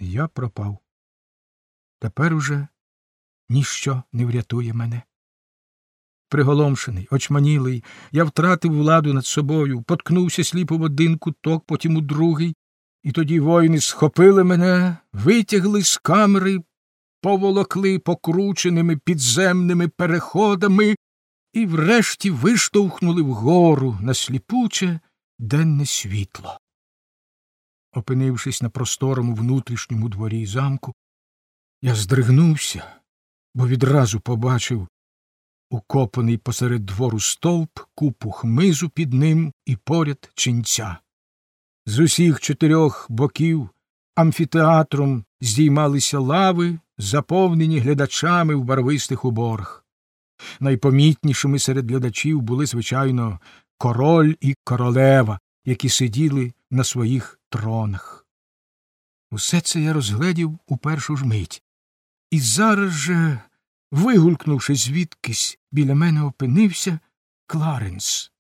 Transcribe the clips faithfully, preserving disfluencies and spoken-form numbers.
Я пропав. Тепер уже ніщо не врятує мене. Приголомшений, очманілий, я втратив владу над собою, поткнувся сліпо в один куток, потім у другий, і тоді воїни схопили мене, витягли з камери, поволокли покрученими підземними переходами і врешті виштовхнули вгору на сліпуче денне світло. Опинившись на просторому внутрішньому дворі замку, я здригнувся, бо відразу побачив укопаний посеред двору стовп, купу хмизу під ним і поряд ченця. З усіх чотирьох боків амфітеатром здіймалися лави, заповнені глядачами в барвистих уборах. Найпомітнішими серед глядачів були, звичайно, король і королева, які сиділи на своїх тронах. Усе це я розгледів у першу ж мить. І зараз же, вигулькнувши звідкись, біля мене опинився Кларенс.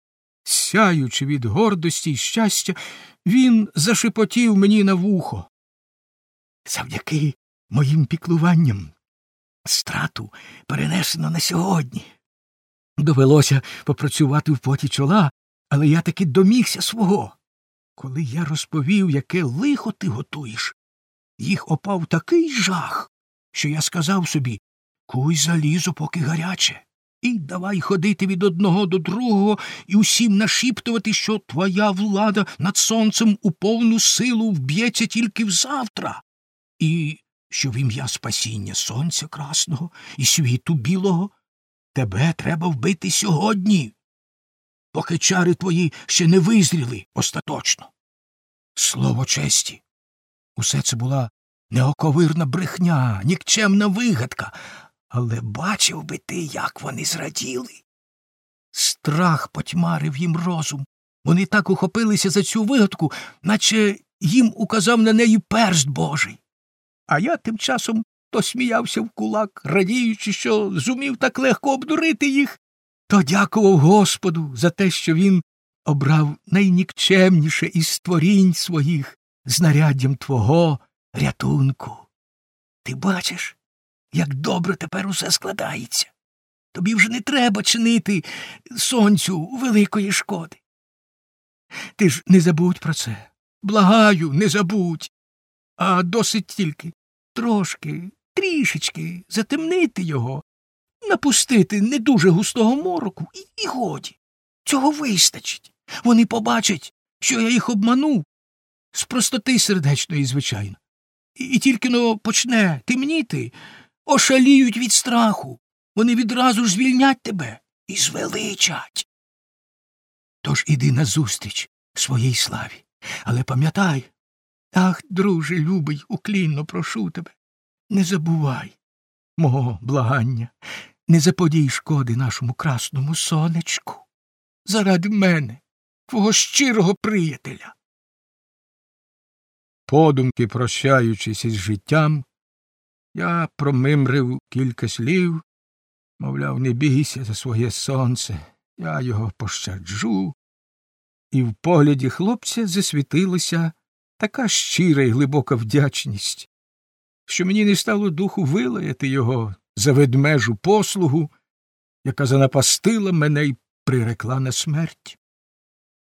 Сяючи від гордості й щастя, він зашепотів мені на вухо. Завдяки моїм піклуванням страту перенесено на сьогодні. Довелося попрацювати в поті чола, але я таки домігся свого. Коли я розповів, яке лихо ти готуєш, їх опав такий жах, що я сказав собі: куй залізо, поки гаряче, і давай ходити від одного до другого і усім нашіптувати, що твоя влада над сонцем у повну силу вб'ється тільки взавтра, і що в ім'я спасіння сонця красного і світу білого тебе треба вбити сьогодні, поки чари твої ще не визріли остаточно. Слово честі, усе це була неоковирна брехня, нікчемна вигадка, але бачив би ти, як вони зраділи. Страх потьмарив їм розум. Вони так ухопилися за цю вигадку, наче їм указав на неї перст Божий. А я тим часом то сміявся в кулак, радіючи, що зумів так легко обдурити їх, то дякував Господу за те, що він обрав найнікчемніше із створінь своїх знаряддям твого рятунку. Ти бачиш, як добре тепер усе складається. Тобі вже не треба чинити сонцю великої шкоди. Ти ж не забудь про це. Благаю, не забудь. А досить тільки трошки, трішечки затемнити його, напустити не дуже густого мороку, і, і годі. Цього вистачить. Вони побачать, що я їх обманув. З простоти сердечної, звичайно. І, і тільки но почне темніти, ошаліють від страху. Вони відразу ж звільнять тебе і звеличать. Тож іди назустріч своїй славі. Але пам'ятай, ах, друже любий, уклінно прошу тебе, не забувай мого благання, не заподій шкоди нашому красному сонечку. Заради мене, твого щирого приятеля. Подумки прощаючись із життям, я промимрив кілька слів, мовляв, не бійся за своє сонце, я його пощаджу. І в погляді хлопця засвітилася така щира й глибока вдячність, що мені не стало духу вилаяти його за ведмежу послугу, яка занапастила мене й прирекла на смерть.